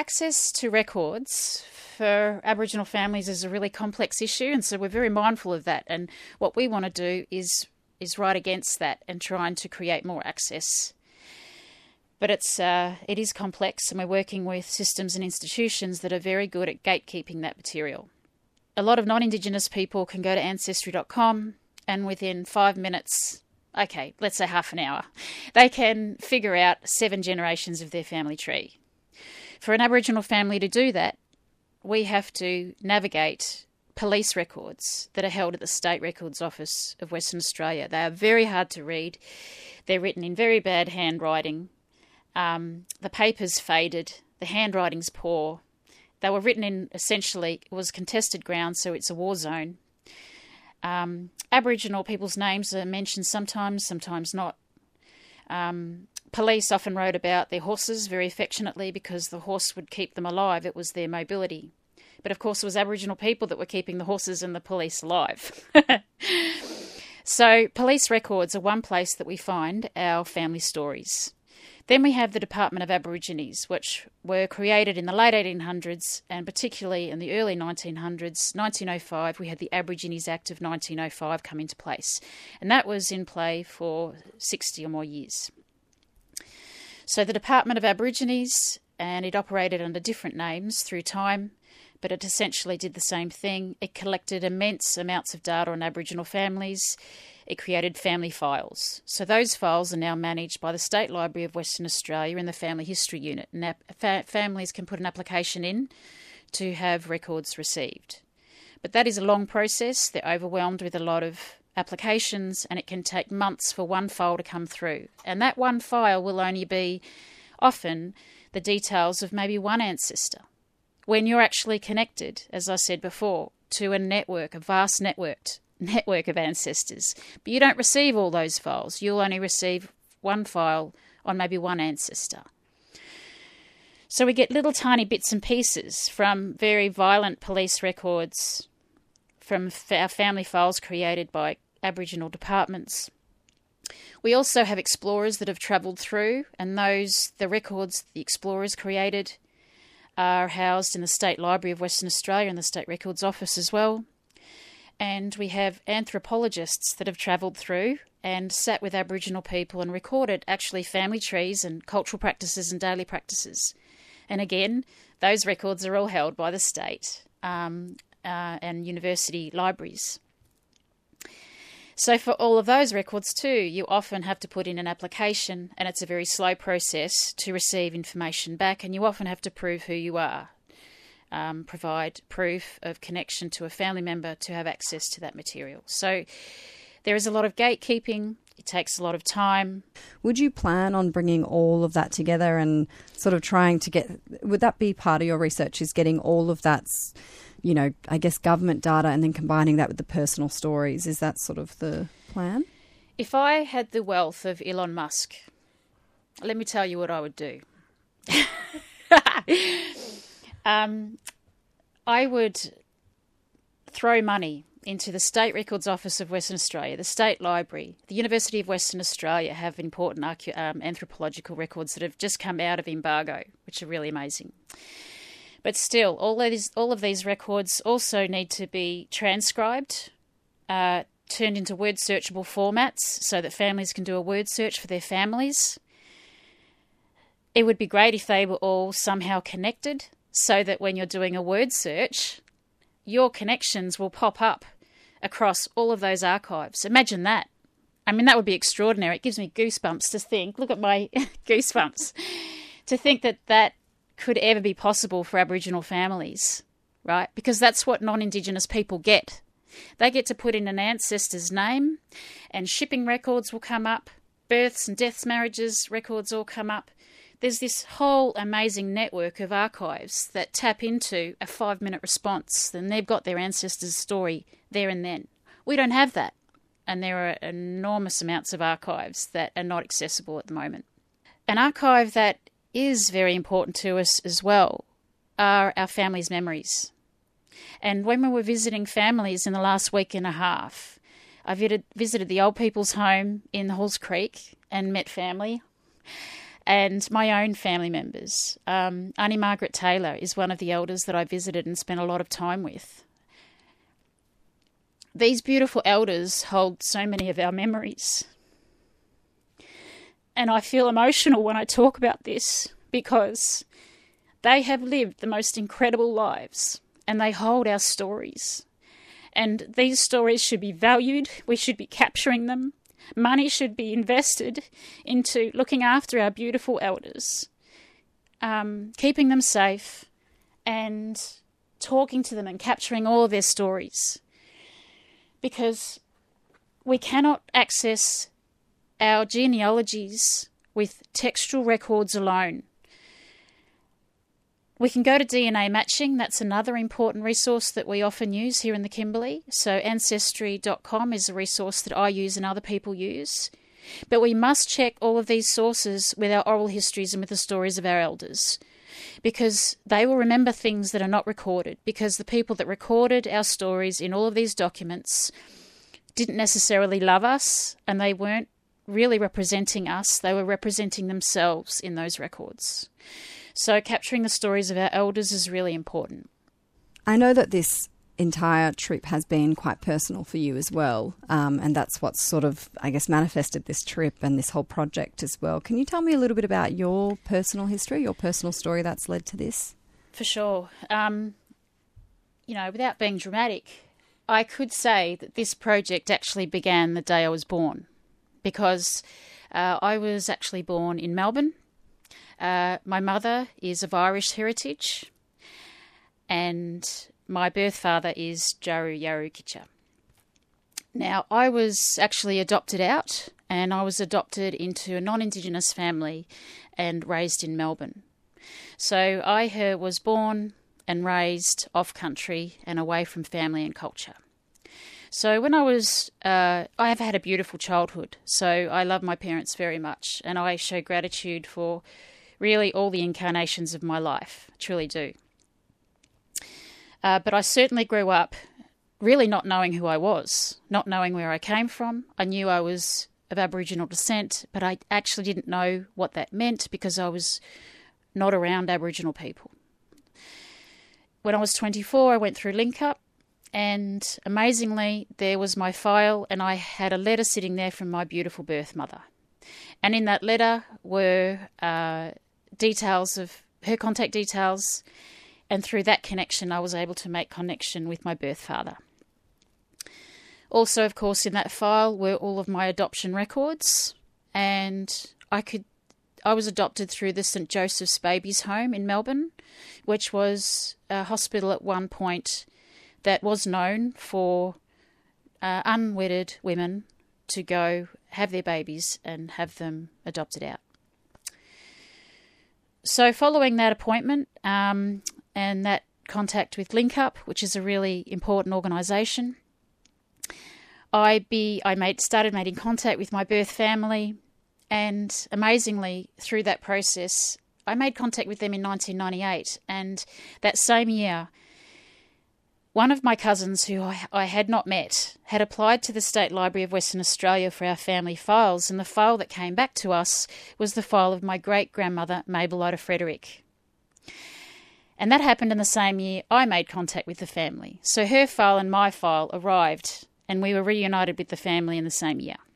access to records for Aboriginal families is a really complex issue, and so we're very mindful of that. And what we want to do is right against that and trying to create more access. But it is complex, and we're working with systems and institutions that are very good at gatekeeping that material. A lot of non-Indigenous people can go to Ancestry.com and within 5 minutes, okay, let's say half an hour, they can figure out 7 generations of their family tree. For an Aboriginal family to do that, we have to navigate police records that are held at the State Records Office of Western Australia. They are very hard to read. They're written in very bad handwriting. The paper's faded. The handwriting's poor. They were written in, essentially, it was contested ground, so it's a war zone. Aboriginal people's names are mentioned sometimes, sometimes not. Police often wrote about their horses very affectionately because the horse would keep them alive. It was their mobility. But of course, it was Aboriginal people that were keeping the horses and the police alive. So police records are one place that we find our family stories. Then we have the Department of Aborigines, which were created in the late 1800s and particularly in the early 1900s. 1905, we had the Aborigines Act of 1905 come into place, and that was in play for 60 or more years. So the Department of Aborigines, and it operated under different names through time, but it essentially did the same thing. It collected immense amounts of data on Aboriginal families. It created family files. So those files are now managed by the State Library of Western Australia in the Family History Unit. And families can put an application in to have records received. But that is a long process. They're overwhelmed with a lot of applications, and it can take months for one file to come through. And that one file will only be often the details of maybe one ancestor. When you're actually connected, as I said before, to a network, a vast network of ancestors, but you don't receive all those files. You'll only receive one file on maybe one ancestor. So we get little tiny bits and pieces from very violent police records, from our family files created by Aboriginal departments. We also have explorers that have travelled through, and the records the explorers created are housed in the State Library of Western Australia and the State Records Office as well. And we have anthropologists that have travelled through and sat with Aboriginal people and recorded actually family trees and cultural practices and daily practices. And again, those records are all held by the state and university libraries. So for all of those records too, you often have to put in an application, and it's a very slow process to receive information back, and you often have to prove who you are. Provide proof of connection to a family member to have access to that material. So there is a lot of gatekeeping. It takes a lot of time. Would you plan on bringing all of that together and sort of trying to would that be part of your research, is getting all of that, I guess government data and then combining that with the personal stories? Is that sort of the plan? If I had the wealth of Elon Musk, let me tell you what I would do. I would throw money into the State Records Office of Western Australia, the State Library. The University of Western Australia have important anthropological records that have just come out of embargo, which are really amazing. But still, all of these records also need to be transcribed, turned into word searchable formats so that families can do a word search for their families. It would be great if they were all somehow connected, so that when you're doing a word search, your connections will pop up across all of those archives. Imagine that. I mean, that would be extraordinary. It gives me goosebumps to think. Look at my goosebumps. To think that could ever be possible for Aboriginal families, right? Because that's what non-Indigenous people get. They get to put in an ancestor's name, and shipping records will come up, births and deaths, marriages records all come up. There's this whole amazing network of archives that tap into a 5-minute response, and they've got their ancestors' story there and then. We don't have that, and there are enormous amounts of archives that are not accessible at the moment. An archive that is very important to us as well are our families' memories. And when we were visiting families in the last week and a half, I visited the old people's home in Halls Creek and met family. and my own family members. Auntie Margaret Taylor is one of the elders that I visited and spent a lot of time with. These beautiful elders hold so many of our memories. And I feel emotional when I talk about this because they have lived the most incredible lives and they hold our stories. And these stories should be valued. We should be capturing them. Money should be invested into looking after our beautiful elders, keeping them safe and talking to them and capturing all of their stories. Because we cannot access our genealogies with textual records alone. We can go to DNA matching. That's another important resource that we often use here in the Kimberley. So Ancestry.com is a resource that I use and other people use. But we must check all of these sources with our oral histories and with the stories of our elders, because they will remember things that are not recorded, because the people that recorded our stories in all of these documents didn't necessarily love us, and they weren't really representing us. They were representing themselves in those records. So capturing the stories of our elders is really important. I know that this entire trip has been quite personal for you as well, and that's what's sort of, I guess, manifested this trip and this whole project as well. Can you tell me a little bit about your personal history, your personal story that's led to this? For sure. Without being dramatic, I could say that this project actually began the day I was born, because I was actually born in Melbourne. My mother is of Irish heritage, and my birth father is Jaru Yaru Kitcha. Now, I was actually adopted out, and I was adopted into a non-Indigenous family and raised in Melbourne. So I was born and raised off-country and away from family and culture. So when I have had a beautiful childhood, so I love my parents very much, and I show gratitude for really all the incarnations of my life, I truly do. But I certainly grew up really not knowing who I was, not knowing where I came from. I knew I was of Aboriginal descent, but I actually didn't know what that meant because I was not around Aboriginal people. When I was 24, I went through Link Up, and amazingly, there was my file, and I had a letter sitting there from my beautiful birth mother. And in that letter were details of her contact details, and through that connection, I was able to make connection with my birth father. Also, of course, in that file were all of my adoption records, and I was adopted through the St Joseph's Babies Home in Melbourne, which was a hospital at one point that was known for unwedded women to go have their babies and have them adopted out. So following that appointment and that contact with Link Up, which is a really important organisation, I started making contact with my birth family, and amazingly through that process I made contact with them in 1998, and that same year one of my cousins who I had not met had applied to the State Library of Western Australia for our family files, and the file that came back to us was the file of my great-grandmother Mabel Oda Frederick. And that happened in the same year I made contact with the family. So her file and my file arrived, and we were reunited with the family in the same year.